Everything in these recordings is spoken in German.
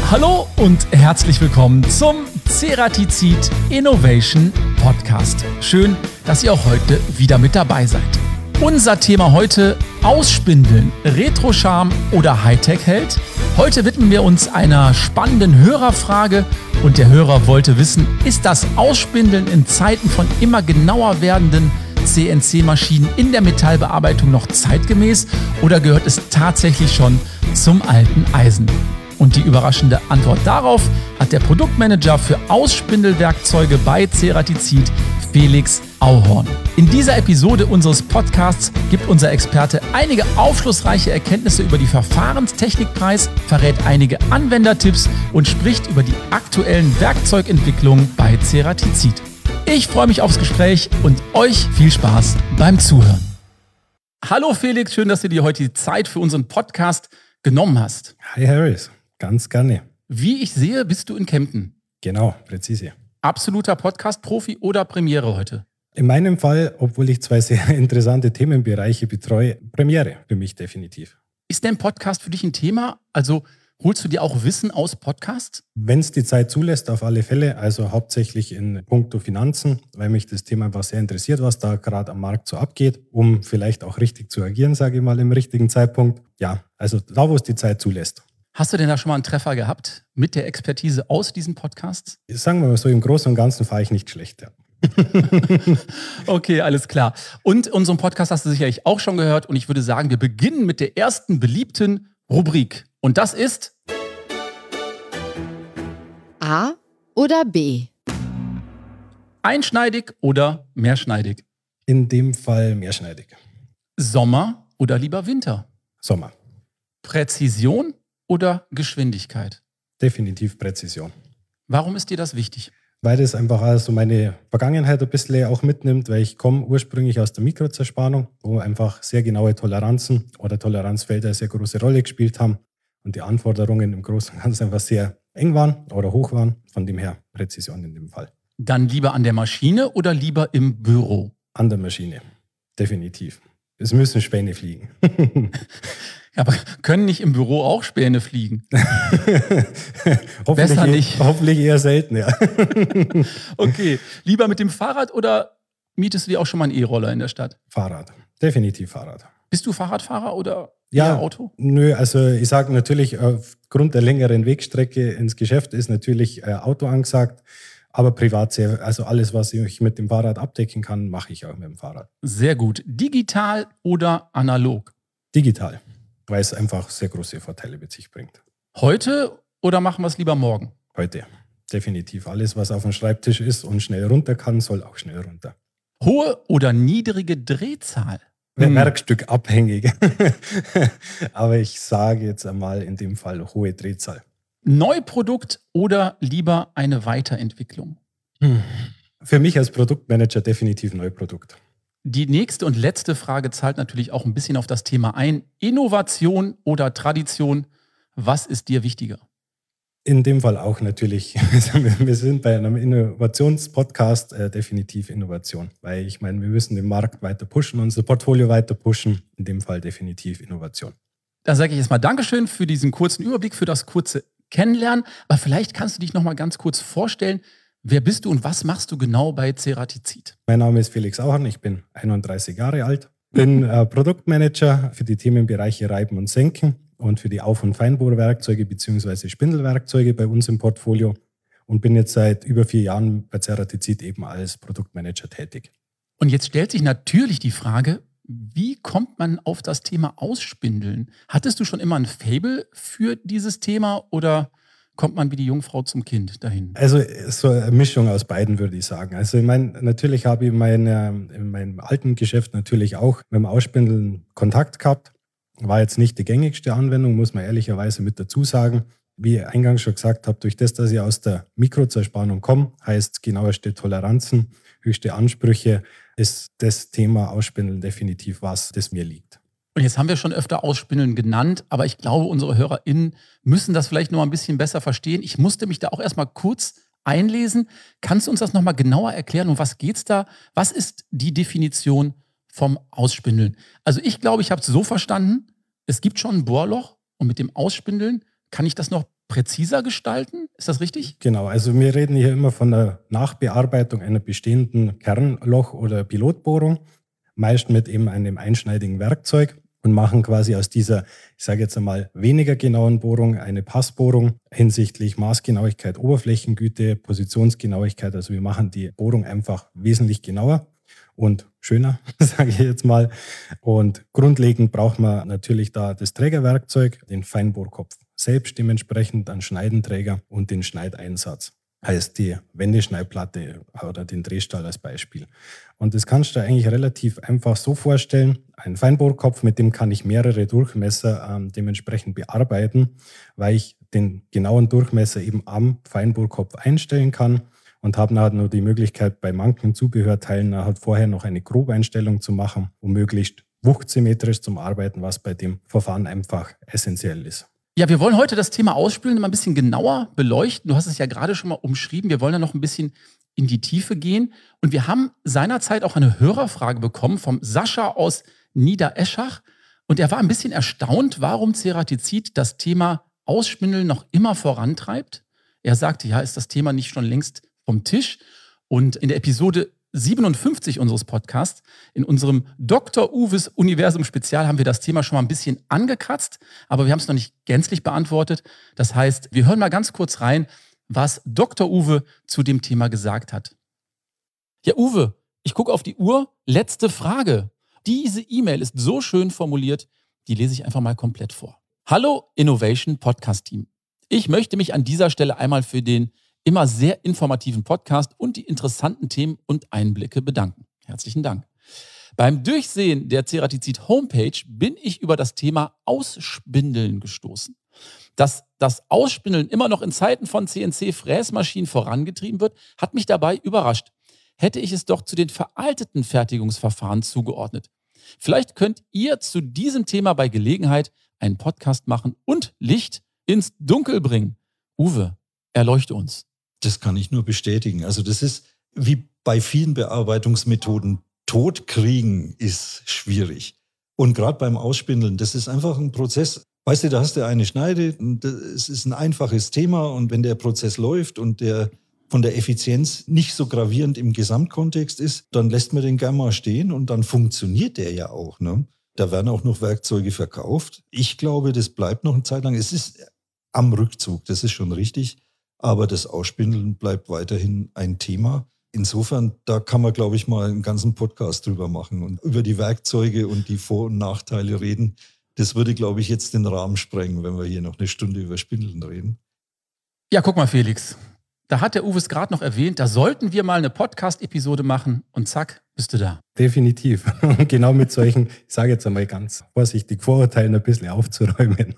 Hallo und herzlich willkommen zum Ceratizid Innovation Podcast. Schön, dass ihr auch heute wieder mit dabei seid. Unser Thema heute: Ausspindeln, Retro-Charme oder Hightech-Held? Heute widmen wir uns einer spannenden Hörerfrage und der Hörer wollte wissen, ist das Ausspindeln in Zeiten von immer genauer werdenden CNC-Maschinen in der Metallbearbeitung noch zeitgemäß oder gehört es tatsächlich schon zum alten Eisen? Und die überraschende Antwort darauf hat der Produktmanager für Ausspindelwerkzeuge bei Ceratizid, Felix Auhorn. In dieser Episode unseres Podcasts gibt unser Experte einige aufschlussreiche Erkenntnisse über die Verfahrenstechnikpreis, verrät einige Anwendertipps und spricht über die aktuellen Werkzeugentwicklungen bei Ceratizid. Ich freue mich aufs Gespräch und euch viel Spaß beim Zuhören. Hallo Felix, schön, dass du dir heute die Zeit für unseren Podcast genommen hast. Hi Harris, ganz gerne. Wie ich sehe, bist du in Kempten. Genau, präzise. Absoluter Podcast-Profi oder Premiere heute? In meinem Fall, obwohl ich zwei sehr interessante Themenbereiche betreue, Premiere für mich definitiv. Ist denn Podcast für dich ein Thema? Also holst du dir auch Wissen aus Podcasts? Wenn es die Zeit zulässt, auf alle Fälle, also hauptsächlich in puncto Finanzen, weil mich das Thema einfach sehr interessiert, was da gerade am Markt so abgeht, um vielleicht auch richtig zu agieren, sage ich mal, im richtigen Zeitpunkt. Ja, also da, wo es die Zeit zulässt. Hast du denn da schon mal einen Treffer gehabt mit der Expertise aus diesen Podcasts? Sagen wir mal so, im Großen und Ganzen fahre ich nicht schlecht. Ja. Okay, alles klar. Und unseren Podcast hast du sicherlich auch schon gehört und ich würde sagen, wir beginnen mit der ersten beliebten Rubrik. Und das ist A oder B? einschneidig oder mehrschneidig? In dem Fall mehrschneidig. Sommer oder lieber Winter? Sommer. Präzision oder Geschwindigkeit? Definitiv Präzision. Warum ist dir das wichtig? Weil das einfach also meine Vergangenheit ein bisschen auch mitnimmt, weil ich komme ursprünglich aus der Mikrozerspannung, wo einfach sehr genaue Toleranzen oder Toleranzfelder eine sehr große Rolle gespielt haben und die Anforderungen im Großen und Ganzen einfach sehr eng waren oder hoch waren. Von dem her Präzision in dem Fall. Dann lieber an der Maschine oder lieber im Büro? An der Maschine, definitiv. Es müssen Späne fliegen. Aber können nicht im Büro auch Späne fliegen? Besser nicht. Hoffentlich eher selten, ja. Okay, lieber mit dem Fahrrad oder mietest du dir auch schon mal einen E-Roller in der Stadt? Fahrrad, definitiv Fahrrad. Bist du Fahrradfahrer oder ja, eher Auto? Nö, also ich sage natürlich, aufgrund der längeren Wegstrecke ins Geschäft ist natürlich Auto angesagt. Aber privat sehr, also alles, was ich mit dem Fahrrad abdecken kann, mache ich auch mit dem Fahrrad. Sehr gut. Digital oder analog? Digital, weil es einfach sehr große Vorteile mit sich bringt. Heute oder machen wir es lieber morgen? Heute, definitiv. Alles, was auf dem Schreibtisch ist und schnell runter kann, soll auch schnell runter. Hohe oder niedrige Drehzahl? Werkstück abhängig. Aber ich sage jetzt einmal in dem Fall hohe Drehzahl. Neuprodukt oder lieber eine Weiterentwicklung? Für mich als Produktmanager definitiv Neuprodukt. Die nächste und letzte Frage zahlt natürlich auch ein bisschen auf das Thema ein. Innovation oder Tradition, was ist dir wichtiger? In dem Fall auch natürlich. Wir sind bei einem Innovationspodcast definitiv Innovation. Weil ich meine, wir müssen den Markt weiter pushen, unser Portfolio weiter pushen. In dem Fall definitiv Innovation. Dann sage ich jetzt mal Dankeschön für diesen kurzen Überblick, für das kurze Kennenlernen. Aber vielleicht kannst du dich noch mal ganz kurz vorstellen. Wer bist du und was machst du genau bei Ceratizid? Mein Name ist Felix Auhorn, ich bin 31 Jahre alt, bin Produktmanager für die Themenbereiche Reiben und Senken und für die Auf- und Feinbohrwerkzeuge bzw. Spindelwerkzeuge bei uns im Portfolio und bin jetzt seit über 4 Jahren bei Ceratizid eben als Produktmanager tätig. Und jetzt stellt sich natürlich die Frage, wie kommt man auf das Thema Ausspindeln? Hattest du schon immer ein Faible für dieses Thema oder kommt man wie die Jungfrau zum Kind dahin? Also so eine Mischung aus beiden, würde ich sagen. Also ich meine, natürlich habe ich in meinem alten Geschäft natürlich auch mit dem Ausspindeln Kontakt gehabt. War jetzt nicht die gängigste Anwendung, muss man ehrlicherweise mit dazu sagen. Wie ich eingangs schon gesagt habe, durch das, dass ich aus der Mikrozerspannung komme, heißt genaueste Toleranzen, höchste Ansprüche, ist das Thema Ausspindeln definitiv was, das mir liegt. Und jetzt haben wir schon öfter Ausspindeln genannt, aber ich glaube, unsere HörerInnen müssen das vielleicht noch mal ein bisschen besser verstehen. Ich musste mich da auch erstmal kurz einlesen. Kannst du uns das noch mal genauer erklären? Um was geht's da? Was ist die Definition vom Ausspindeln? Also ich glaube, ich habe es so verstanden, es gibt schon ein Bohrloch und mit dem Ausspindeln kann ich das noch präziser gestalten. Ist das richtig? Genau, also wir reden hier immer von der Nachbearbeitung einer bestehenden Kernloch- oder Pilotbohrung, meist mit eben einem einschneidigen Werkzeug und machen quasi aus dieser, ich sage jetzt einmal, weniger genauen Bohrung eine Passbohrung hinsichtlich Maßgenauigkeit, Oberflächengüte, Positionsgenauigkeit. Also wir machen die Bohrung einfach wesentlich genauer und schöner, sage ich jetzt mal. Und grundlegend braucht man natürlich da das Trägerwerkzeug, den Feinbohrkopf selbst dementsprechend, einen Schneidenträger und den Schneideinsatz. Heißt die Wendeschneidplatte oder den Drehstahl als Beispiel. Und das kannst du eigentlich relativ einfach so vorstellen. Ein Feinbohrkopf, mit dem kann ich mehrere Durchmesser dementsprechend bearbeiten, weil ich den genauen Durchmesser eben am Feinbohrkopf einstellen kann und habe nachher nur die Möglichkeit, bei manchen Zubehörteilen nachher vorher noch eine Grobeinstellung zu machen, um möglichst wuchtsymmetrisch zum Arbeiten, was bei dem Verfahren einfach essentiell ist. Ja, wir wollen heute das Thema Ausspülen mal ein bisschen genauer beleuchten. Du hast es ja gerade schon mal umschrieben. Wir wollen da noch ein bisschen in die Tiefe gehen. Und wir haben seinerzeit auch eine Hörerfrage bekommen vom Sascha aus Niedereschach. Und er war ein bisschen erstaunt, warum Ceratizid das Thema Ausspindeln noch immer vorantreibt. Er sagte, ja, ist das Thema nicht schon längst vom Tisch? Und in der Episode 57 unseres Podcasts, in unserem Dr. Uwes Universum Spezial, haben wir das Thema schon mal ein bisschen angekratzt, aber wir haben es noch nicht gänzlich beantwortet. Das heißt, wir hören mal ganz kurz rein, was Dr. Uwe zu dem Thema gesagt hat. Ja, Uwe, ich gucke auf die Uhr. Letzte Frage. Diese E-Mail ist so schön formuliert, die lese ich einfach mal komplett vor. Hallo Innovation Podcast Team. Ich möchte mich an dieser Stelle einmal für den immer sehr informativen Podcast und die interessanten Themen und Einblicke bedanken. Herzlichen Dank. Beim Durchsehen der Ceratizid Homepage bin ich über das Thema Ausspindeln gestoßen. Dass das Ausspindeln immer noch in Zeiten von CNC-Fräsmaschinen vorangetrieben wird, hat mich dabei überrascht. Hätte ich es doch zu den veralteten Fertigungsverfahren zugeordnet. Vielleicht könnt ihr zu diesem Thema bei Gelegenheit einen Podcast machen und Licht ins Dunkel bringen. Uwe, erleuchte uns. Das kann ich nur bestätigen. Also das ist wie bei vielen Bearbeitungsmethoden. Totkriegen ist schwierig. Und gerade beim Ausspindeln, das ist einfach ein Prozess. Weißt du, da hast du eine Schneide, es ist ein einfaches Thema und wenn der Prozess läuft und der von der Effizienz nicht so gravierend im Gesamtkontext ist, dann lässt man den gerne mal stehen und dann funktioniert der ja auch. Ne? Da werden auch noch Werkzeuge verkauft. Ich glaube, das bleibt noch eine Zeit lang. Es ist am Rückzug, das ist schon richtig. Aber das Ausspindeln bleibt weiterhin ein Thema. Insofern, da kann man, glaube ich, mal einen ganzen Podcast drüber machen und über die Werkzeuge und die Vor- und Nachteile reden. Das würde, glaube ich, jetzt den Rahmen sprengen, wenn wir hier noch eine Stunde über Spindeln reden. Ja, guck mal, Felix. Da hat der Uwe es gerade noch erwähnt, da sollten wir mal eine Podcast-Episode machen und zack, bist du da. Definitiv. Und genau mit solchen, ich sage jetzt einmal ganz vorsichtig, Vorurteilen ein bisschen aufzuräumen.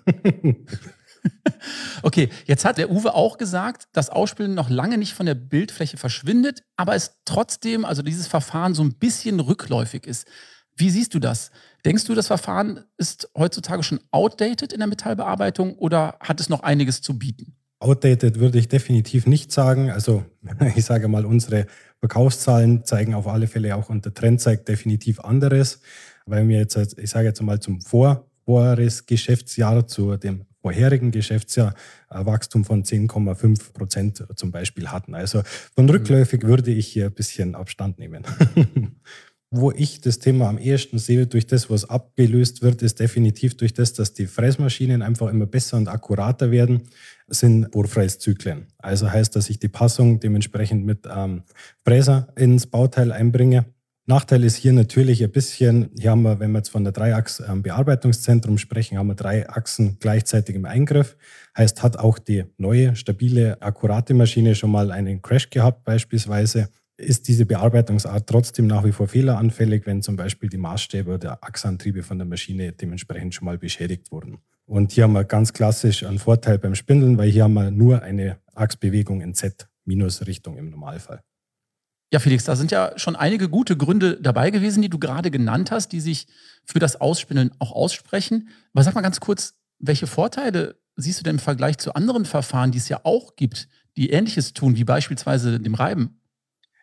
Okay, jetzt hat der Uwe auch gesagt, dass Ausspülen noch lange nicht von der Bildfläche verschwindet, aber es trotzdem, also dieses Verfahren so ein bisschen rückläufig ist. Wie siehst du das? Denkst du, das Verfahren ist heutzutage schon outdated in der Metallbearbeitung oder hat es noch einiges zu bieten? Outdated würde ich definitiv nicht sagen. Also ich sage mal, unsere Verkaufszahlen zeigen auf alle Fälle auch, und der Trend zeigt definitiv anderes, weil wir jetzt, ich sage jetzt mal zum Vorjahresgeschäftsjahr, zu dem vorherigen Geschäftsjahr Wachstum von 10,5% zum Beispiel hatten. Also von rückläufig würde ich hier ein bisschen Abstand nehmen. Wo ich das Thema am ehesten sehe, durch das, was abgelöst wird, ist definitiv durch das, dass die Fräsmaschinen einfach immer besser und akkurater werden, sind Bohrfräszyklen. Also heißt, dass ich die Passung dementsprechend mit Fräser ins Bauteil einbringe. Nachteil ist hier natürlich ein bisschen, hier haben wir, wenn wir jetzt von der Dreiachs-Bearbeitungszentrum sprechen, haben wir 3 Achsen gleichzeitig im Eingriff. Heißt, hat auch die neue, stabile, akkurate Maschine schon mal einen Crash gehabt beispielsweise, ist diese Bearbeitungsart trotzdem nach wie vor fehleranfällig, wenn zum Beispiel die Maßstäbe oder Achsantriebe von der Maschine dementsprechend schon mal beschädigt wurden. Und hier haben wir ganz klassisch einen Vorteil beim Spindeln, weil hier haben wir nur eine Achsbewegung in Z-Richtung im Normalfall. Ja, Felix, da sind ja schon einige gute Gründe dabei gewesen, die du gerade genannt hast, die sich für das Ausspindeln auch aussprechen. Aber sag mal ganz kurz, welche Vorteile siehst du denn im Vergleich zu anderen Verfahren, die es ja auch gibt, die Ähnliches tun, wie beispielsweise dem Reiben?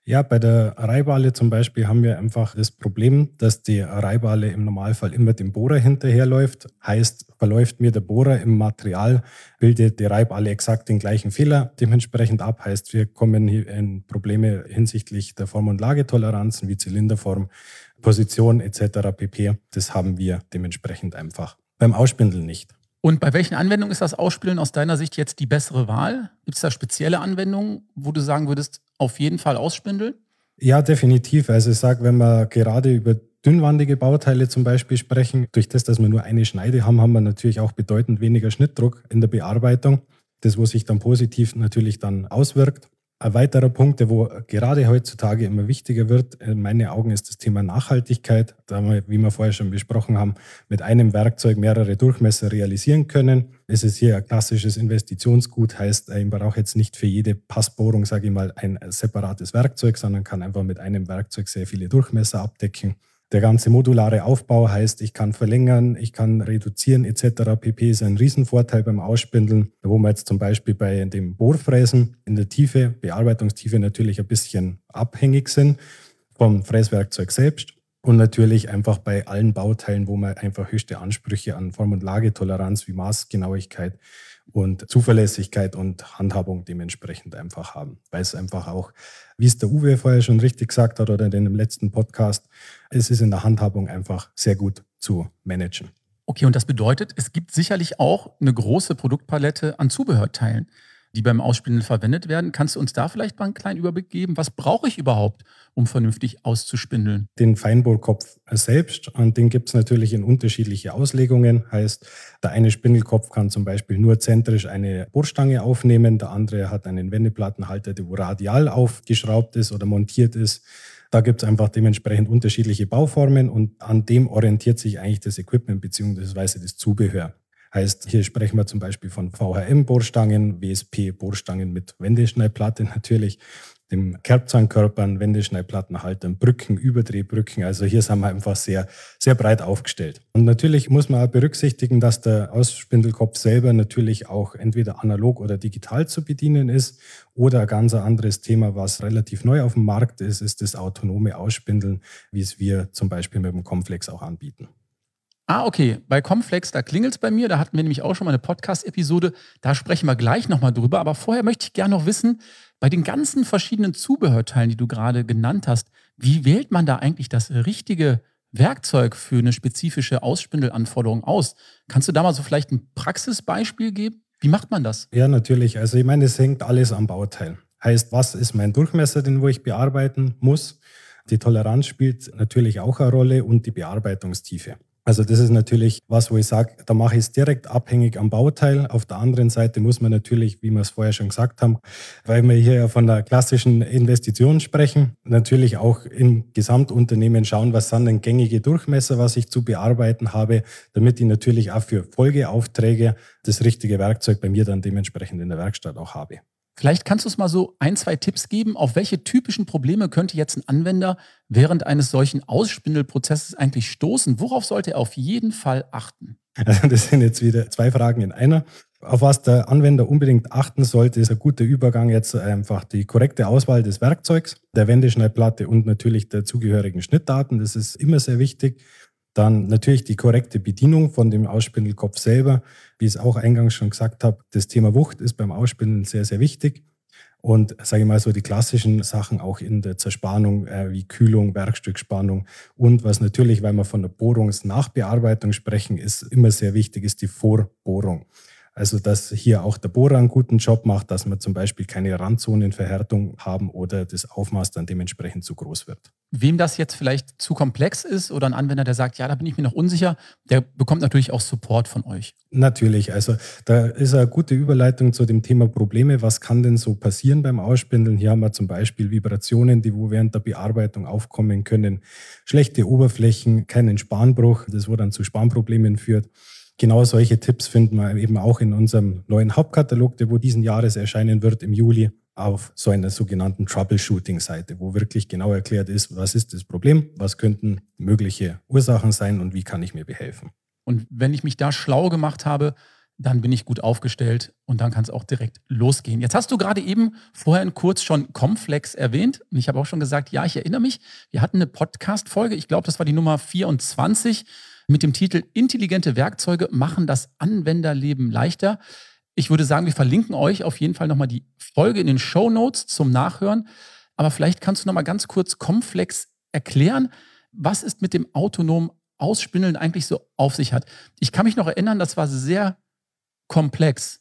Ja, bei der Reibale zum Beispiel haben wir einfach das Problem, dass die Reibale im Normalfall immer dem Bohrer hinterherläuft. Heißt, verläuft mir der Bohrer im Material, bildet die Reibale exakt den gleichen Fehler dementsprechend ab. Heißt, wir kommen hier in Probleme hinsichtlich der Form- und Lagetoleranzen wie Zylinderform, Position etc. pp. Das haben wir dementsprechend einfach beim Ausspindeln nicht. Und bei welchen Anwendungen ist das Ausspindeln aus deiner Sicht jetzt die bessere Wahl? Gibt es da spezielle Anwendungen, wo du sagen würdest, auf jeden Fall ausspindeln? Ja, definitiv. Also ich sage, wenn wir gerade über dünnwandige Bauteile zum Beispiel sprechen, durch das, dass wir nur eine Schneide haben, haben wir natürlich auch bedeutend weniger Schnittdruck in der Bearbeitung. Das, wo sich dann positiv natürlich dann auswirkt. Ein weiterer Punkt, der wo gerade heutzutage immer wichtiger wird, in meinen Augen, ist das Thema Nachhaltigkeit. Da wir, wie wir vorher schon besprochen haben, mit einem Werkzeug mehrere Durchmesser realisieren können. Es ist hier ein klassisches Investitionsgut, heißt, ich brauche jetzt nicht für jede Passbohrung, sage ich mal, ein separates Werkzeug, sondern kann einfach mit einem Werkzeug sehr viele Durchmesser abdecken. Der ganze modulare Aufbau heißt, ich kann verlängern, ich kann reduzieren etc. pp. Ist ein Riesenvorteil beim Ausspindeln, wo wir jetzt zum Beispiel bei dem Bohrfräsen in der Tiefe, Bearbeitungstiefe natürlich ein bisschen abhängig sind vom Fräswerkzeug selbst und natürlich einfach bei allen Bauteilen, wo wir einfach höchste Ansprüche an Form- und Lagetoleranz wie Maßgenauigkeit und Zuverlässigkeit und Handhabung dementsprechend einfach haben. Weil es einfach auch, wie es der Uwe vorher schon richtig gesagt hat oder in dem letzten Podcast, es ist in der Handhabung einfach sehr gut zu managen. Okay, und das bedeutet, es gibt sicherlich auch eine große Produktpalette an Zubehörteilen, die beim Ausspindeln verwendet werden. Kannst du uns da vielleicht mal einen kleinen Überblick geben? Was brauche ich überhaupt, um vernünftig auszuspindeln? Den Feinbohrkopf selbst, und den gibt es natürlich in unterschiedliche Auslegungen. Heißt, der eine Spindelkopf kann zum Beispiel nur zentrisch eine Bohrstange aufnehmen, der andere hat einen Wendeplattenhalter, der wo radial aufgeschraubt ist oder montiert ist. Da gibt es einfach dementsprechend unterschiedliche Bauformen und an dem orientiert sich eigentlich das Equipment bzw. das Zubehör. Heißt, hier sprechen wir zum Beispiel von VHM-Bohrstangen, WSP-Bohrstangen mit Wendeschneidplatte natürlich, dem Kerbzahnkörpern, Wendeschneidplattenhaltern, Brücken, Überdrehbrücken. Also hier sind wir einfach sehr, sehr breit aufgestellt. Und natürlich muss man auch berücksichtigen, dass der Ausspindelkopf selber natürlich auch entweder analog oder digital zu bedienen ist. Oder ein ganz anderes Thema, was relativ neu auf dem Markt ist, ist das autonome Ausspindeln, wie es wir zum Beispiel mit dem Comflex auch anbieten. Ah, okay. Bei Comflex, da klingelt es bei mir. Da hatten wir nämlich auch schon mal eine Podcast-Episode. Da sprechen wir gleich nochmal drüber. Aber vorher möchte ich gerne noch wissen, bei den ganzen verschiedenen Zubehörteilen, die du gerade genannt hast, wie wählt man da eigentlich das richtige Werkzeug für eine spezifische Ausspindelanforderung aus? Kannst du da mal so vielleicht ein Praxisbeispiel geben? Wie macht man das? Ja, natürlich. Also ich meine, es hängt alles am Bauteil. Heißt, was ist mein Durchmesser, den wo ich bearbeiten muss? Die Toleranz spielt natürlich auch eine Rolle und die Bearbeitungstiefe. Also das ist natürlich was, wo ich sage, da mache ich es direkt abhängig am Bauteil. Auf der anderen Seite muss man natürlich, wie wir es vorher schon gesagt haben, weil wir hier ja von der klassischen Investition sprechen, natürlich auch im Gesamtunternehmen schauen, was sind denn gängige Durchmesser, was ich zu bearbeiten habe, damit ich natürlich auch für Folgeaufträge das richtige Werkzeug bei mir dann dementsprechend in der Werkstatt auch habe. Vielleicht kannst du uns mal so 1, 2 Tipps geben, auf welche typischen Probleme könnte jetzt ein Anwender während eines solchen Ausspindelprozesses eigentlich stoßen? Worauf sollte er auf jeden Fall achten? Also das sind jetzt wieder 2 Fragen in einer. Auf was der Anwender unbedingt achten sollte, ist ein guter Übergang jetzt einfach die korrekte Auswahl des Werkzeugs, der Wendeschneidplatte und natürlich der zugehörigen Schnittdaten. Das ist immer sehr wichtig. Dann natürlich die korrekte Bedienung von dem Ausspindelkopf selber. Wie ich es auch eingangs schon gesagt habe, das Thema Wucht ist beim Ausspindeln sehr, sehr wichtig. Und sage ich mal so die klassischen Sachen auch in der Zerspannung wie Kühlung, Werkstückspannung und was natürlich, weil wir von der Bohrungsnachbearbeitung sprechen, ist immer sehr wichtig, ist die Vorbohrung. Also dass hier auch der Bohrer einen guten Job macht, dass wir zum Beispiel keine Randzonenverhärtung haben oder das Aufmaß dann dementsprechend zu groß wird. Wem das jetzt vielleicht zu komplex ist oder ein Anwender, der sagt, ja, da bin ich mir noch unsicher, der bekommt natürlich auch Support von euch. Natürlich, also da ist eine gute Überleitung zu dem Thema Probleme. Was kann denn so passieren beim Ausspindeln? Hier haben wir zum Beispiel Vibrationen, die wo während der Bearbeitung aufkommen können. Schlechte Oberflächen, keinen Spanbruch, das wo dann zu Spanproblemen führt. Genau solche Tipps finden wir eben auch in unserem neuen Hauptkatalog, der wo diesen Jahres erscheinen wird im Juli, auf so einer sogenannten Troubleshooting-Seite, wo wirklich genau erklärt ist, was ist das Problem, was könnten mögliche Ursachen sein und wie kann ich mir behelfen. Und wenn ich mich da schlau gemacht habe, dann bin ich gut aufgestellt und dann kann es auch direkt losgehen. Jetzt hast du gerade eben vorhin kurz schon Comflex erwähnt und ich habe auch schon gesagt, ja, ich erinnere mich, wir hatten eine Podcast-Folge, ich glaube, das war die Nummer 24 mit dem Titel Intelligente Werkzeuge machen das Anwenderleben leichter. Ich würde sagen, wir verlinken euch auf jeden Fall nochmal die Folge in den Shownotes zum Nachhören, aber vielleicht kannst du nochmal ganz kurz Comflex erklären, was es mit dem autonomen Ausspindeln eigentlich so auf sich hat. Ich kann mich noch erinnern, das war sehr komplex.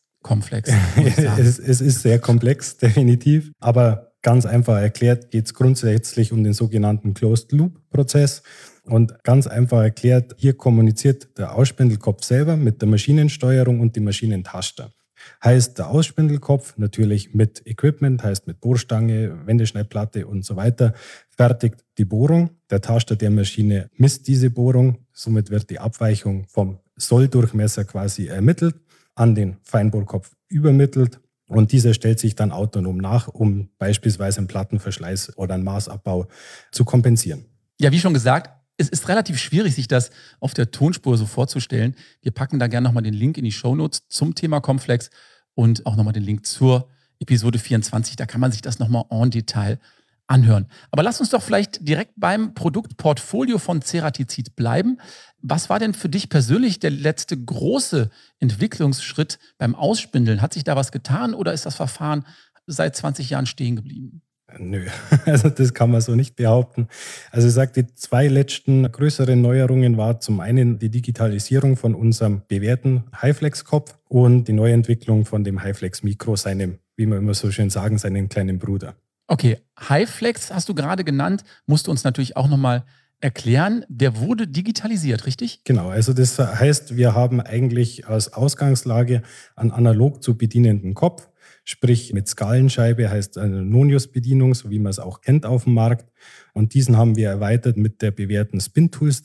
Es ist sehr komplex, definitiv. Aber ganz einfach erklärt geht es grundsätzlich um den sogenannten Closed-Loop-Prozess. Und ganz einfach erklärt, hier kommuniziert der Ausspindelkopf selber mit der Maschinensteuerung und dem Maschinentaster. Heißt, der Ausspindelkopf natürlich mit Equipment, heißt mit Bohrstange, Wendeschneidplatte und so weiter, fertigt die Bohrung. Der Taster der Maschine misst diese Bohrung. Somit wird die Abweichung vom Solldurchmesser quasi ermittelt, an den Feinbohrkopf übermittelt und dieser stellt sich dann autonom nach, um beispielsweise einen Plattenverschleiß oder einen Maßabbau zu kompensieren. Ja, wie schon gesagt, es ist relativ schwierig, sich das auf der Tonspur so vorzustellen. Wir packen da gerne nochmal den Link in die Shownotes zum Thema Comflex und auch nochmal den Link zur Episode 24. Da kann man sich das nochmal en Detail anhören. Aber lass uns doch vielleicht direkt beim Produktportfolio von Ceratizid bleiben. Was war denn für dich persönlich der letzte große Entwicklungsschritt beim Ausspindeln? Hat sich da was getan oder ist das Verfahren seit 20 Jahren stehen geblieben? Nö, also das kann man so nicht behaupten. Also ich sage, die zwei letzten größeren Neuerungen war zum einen die Digitalisierung von unserem bewährten HyFlex-Kopf und die Neuentwicklung von dem HyFlex Micro, seinem, wie wir immer so schön sagen, seinem kleinen Bruder. Okay, HyFlex hast du gerade genannt, musst du uns natürlich auch nochmal erklären. Der wurde digitalisiert, richtig? Genau, also das heißt, wir haben eigentlich als Ausgangslage einen analog zu bedienenden Kopf, sprich mit Skalenscheibe, heißt eine Nonius-Bedienung, so wie man es auch kennt auf dem Markt. Und diesen haben wir erweitert mit der bewährten Spin-Tools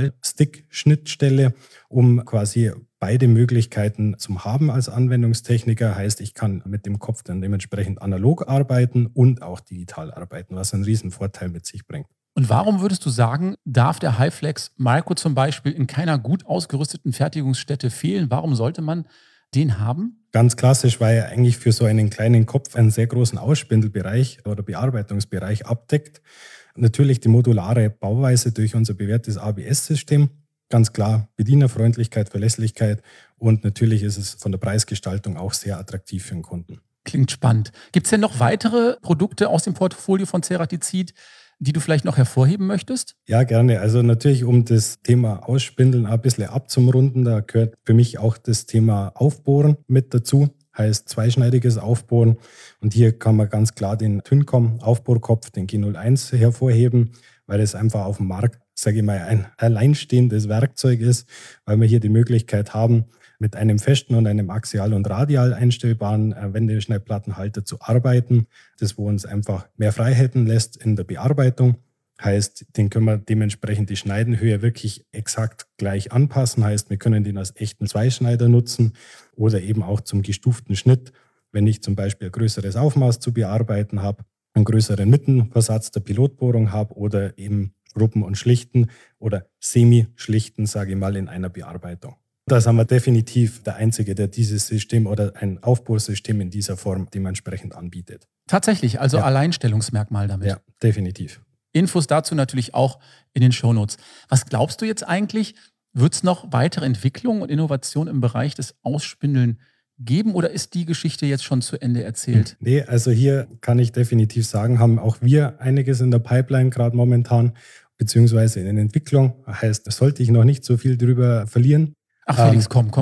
Digital-Stick-Schnittstelle, um quasi beide Möglichkeiten zu haben als Anwendungstechniker. Heißt, ich kann mit dem Kopf dann dementsprechend analog arbeiten und auch digital arbeiten, was einen riesen Vorteil mit sich bringt. Und warum würdest du sagen, darf der HyFlex Micro zum Beispiel in keiner gut ausgerüsteten Fertigungsstätte fehlen? Warum sollte man den haben? Ganz klassisch, weil er eigentlich für so einen kleinen Kopf einen sehr großen Ausspindelbereich oder Bearbeitungsbereich abdeckt. Natürlich die modulare Bauweise durch unser bewährtes ABS-System. Ganz klar Bedienerfreundlichkeit, Verlässlichkeit und natürlich ist es von der Preisgestaltung auch sehr attraktiv für den Kunden. Klingt spannend. Gibt es denn noch weitere Produkte aus dem Portfolio von Ceratizid, die du vielleicht noch hervorheben möchtest? Ja, gerne. Also natürlich, um das Thema Ausspindeln ein bisschen abzumrunden, da gehört für mich auch das Thema Aufbohren mit dazu. Heißt zweischneidiges Aufbohren. Und hier kann man ganz klar den Tyncom Aufbohrkopf, den G01 hervorheben, weil es einfach auf dem Markt, sage ich mal, ein alleinstehendes Werkzeug ist, weil wir hier die Möglichkeit haben, mit einem festen und einem axial und radial einstellbaren Wendeschneidplattenhalter zu arbeiten, das wo uns einfach mehr Freiheiten lässt in der Bearbeitung. Heißt, den können wir dementsprechend die Schneidenhöhe wirklich exakt gleich anpassen. Heißt, wir können den als echten Zweischneider nutzen oder eben auch zum gestuften Schnitt, wenn ich zum Beispiel ein größeres Aufmaß zu bearbeiten habe, einen größeren Mittenversatz der Pilotbohrung habe oder eben Gruppen und Schlichten oder Semi-Schlichten, sage ich mal, in einer Bearbeitung. Da sind wir definitiv der Einzige, der dieses System oder ein Aufbohrsystem in dieser Form dementsprechend anbietet. Tatsächlich, also ja. Alleinstellungsmerkmal damit. Ja, definitiv. Infos dazu natürlich auch in den Shownotes. Was glaubst du jetzt eigentlich, wird es noch weitere Entwicklungen und Innovationen im Bereich des Ausspindeln geben oder ist die Geschichte jetzt schon zu Ende erzählt? Nee, also hier kann ich definitiv sagen, haben auch wir einiges in der Pipeline gerade momentan, beziehungsweise in Entwicklung. Heißt, da sollte ich noch nicht so viel drüber verlieren. Ach Felix, komm.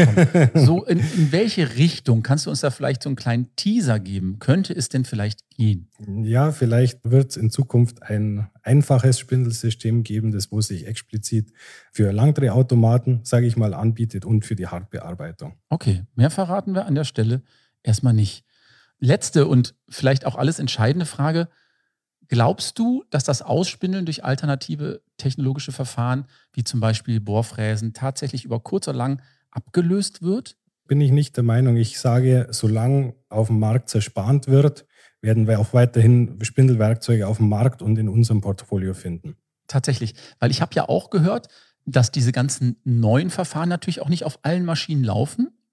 So, in welche Richtung kannst du uns da vielleicht so einen kleinen Teaser geben? Könnte es denn vielleicht gehen? Ja, vielleicht wird es in Zukunft ein einfaches Spindelsystem geben, das wo sich explizit für Langdrehautomaten, sage ich mal, anbietet und für die Hartbearbeitung. Okay, mehr verraten wir an der Stelle erstmal nicht. Letzte und vielleicht auch alles entscheidende Frage. Glaubst du, dass das Ausspindeln durch alternative technologische Verfahren, wie zum Beispiel Bohrfräsen, tatsächlich über kurz oder lang abgelöst wird? Bin ich nicht der Meinung. Ich sage, solange auf dem Markt zerspannt wird, werden wir auch weiterhin Spindelwerkzeuge auf dem Markt und in unserem Portfolio finden. Tatsächlich, weil ich habe ja auch gehört, dass diese ganzen neuen Verfahren natürlich auch nicht auf allen Maschinen laufen.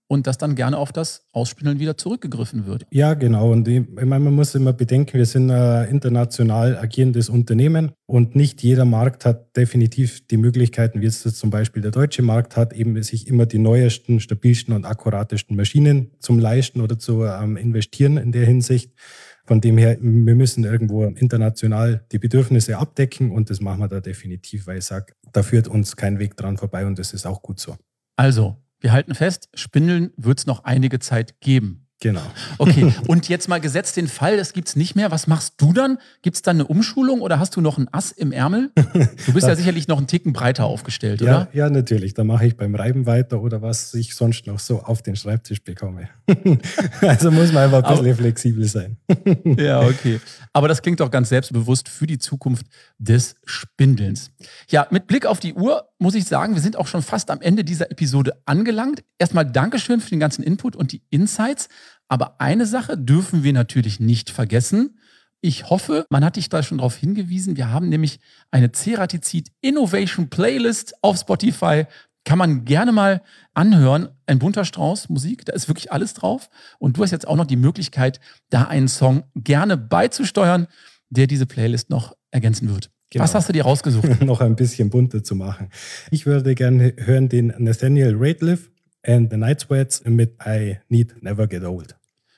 und dass dann gerne auf das Ausspindeln wieder zurückgegriffen wird. Ja, genau. Und ich meine, man muss immer bedenken, wir sind ein international agierendes Unternehmen und nicht jeder Markt hat definitiv die Möglichkeiten, wie es zum Beispiel der deutsche Markt hat, eben sich immer die neuesten, stabilsten und akkuratesten Maschinen zum Leisten oder zu investieren in der Hinsicht. Von dem her, wir müssen irgendwo international die Bedürfnisse abdecken und das machen wir da definitiv, weil ich sage, da führt uns kein Weg dran vorbei und das ist auch gut so. Also, wir halten fest, Spindeln wird es noch einige Zeit geben. Genau. Okay, und jetzt mal gesetzt den Fall, das gibt es nicht mehr. Was machst du dann? Gibt es dann eine Umschulung oder hast du noch ein Ass im Ärmel? Du bist ja sicherlich noch einen Ticken breiter aufgestellt, oder? Ja, natürlich. Da mache ich beim Reiben weiter oder was ich sonst noch so auf den Schreibtisch bekomme. Also muss man einfach ein bisschen flexibel sein. Ja, okay. Aber das klingt doch ganz selbstbewusst für die Zukunft des Spindelns. Ja, mit Blick auf die Uhr muss ich sagen, wir sind auch schon fast am Ende dieser Episode angelangt. Erstmal Dankeschön für den ganzen Input und die Insights. Aber eine Sache dürfen wir natürlich nicht vergessen. Ich hoffe, man hat dich da schon darauf hingewiesen. Wir haben nämlich eine Ceratizid Innovation Playlist auf Spotify. Kann man gerne mal anhören. Ein bunter Strauß Musik, da ist wirklich alles drauf. Und du hast jetzt auch noch die Möglichkeit, da einen Song gerne beizusteuern, der diese Playlist noch ergänzen wird. Genau. Was hast du dir rausgesucht? Noch ein bisschen bunter zu machen. Ich würde gerne hören den Nathaniel Rateliff and the Night Sweats mit I Need Never Get Old.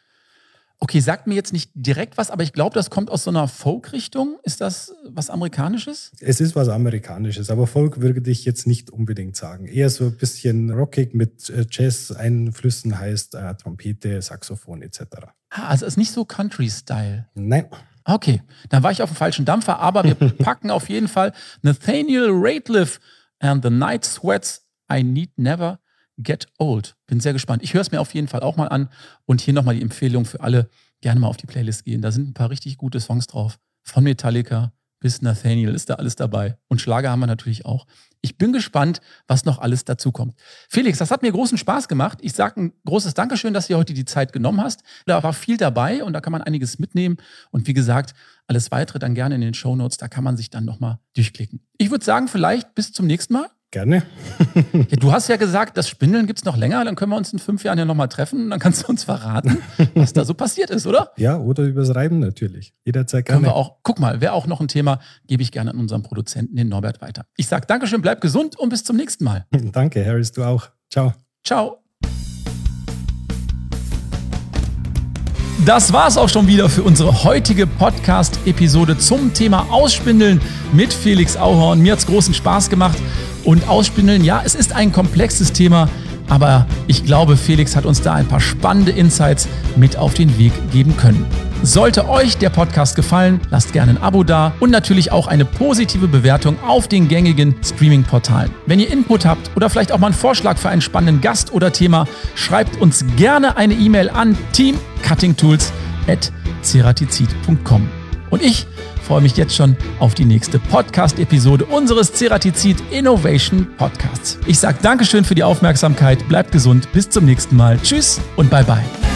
Okay, sagt mir jetzt nicht direkt was, aber ich glaube, das kommt aus so einer Folk-Richtung. Ist das was Amerikanisches? Es ist was Amerikanisches, aber Folk würde ich jetzt nicht unbedingt sagen. Eher so ein bisschen rockig mit Jazz-Einflüssen, heißt Trompete, Saxophon etc. Also ist nicht so Country-Style. Nein. Okay, dann war ich auf dem falschen Dampfer, aber wir packen auf jeden Fall Nathaniel Rateliff and the Night Sweats, I Need Never Get Old. Bin sehr gespannt. Ich höre es mir auf jeden Fall auch mal an. Und hier nochmal die Empfehlung für alle, gerne mal auf die Playlist gehen. Da sind ein paar richtig gute Songs drauf. Von Metallica bis Nathaniel ist da alles dabei. Und Schlager haben wir natürlich auch. Ich bin gespannt, was noch alles dazu kommt. Felix, das hat mir großen Spaß gemacht. Ich sage ein großes Dankeschön, dass du heute die Zeit genommen hast. Da war viel dabei und da kann man einiges mitnehmen. Und wie gesagt, alles Weitere dann gerne in den Shownotes. Da kann man sich dann nochmal durchklicken. Ich würde sagen, vielleicht bis zum nächsten Mal. Gerne. Ja, du hast ja gesagt, das Spindeln gibt es noch länger, dann können wir uns in 5 Jahren ja nochmal treffen und dann kannst du uns verraten, was da so passiert ist, oder? Ja, oder übers Reiben natürlich. Jederzeit gerne. Können wir auch, guck mal, wäre auch noch ein Thema, gebe ich gerne an unseren Produzenten, den Norbert, weiter. Ich sage Dankeschön, bleib gesund und bis zum nächsten Mal. Danke, Harris, du auch. Ciao. Ciao. Das war's auch schon wieder für unsere heutige Podcast-Episode zum Thema Ausspindeln mit Felix Auhorn. Mir hat's großen Spaß gemacht. Und Ausspindeln, ja, es ist ein komplexes Thema, aber ich glaube, Felix hat uns da ein paar spannende Insights mit auf den Weg geben können. Sollte euch der Podcast gefallen, lasst gerne ein Abo da und natürlich auch eine positive Bewertung auf den gängigen Streaming-Portalen. Wenn ihr Input habt oder vielleicht auch mal einen Vorschlag für einen spannenden Gast oder Thema, schreibt uns gerne eine E-Mail an teamcuttingtools@ceratizid.com. Und ich freue mich jetzt schon auf die nächste Podcast-Episode unseres Ceratizid Innovation Podcasts. Ich sage Dankeschön für die Aufmerksamkeit, bleibt gesund, bis zum nächsten Mal. Tschüss und bye bye.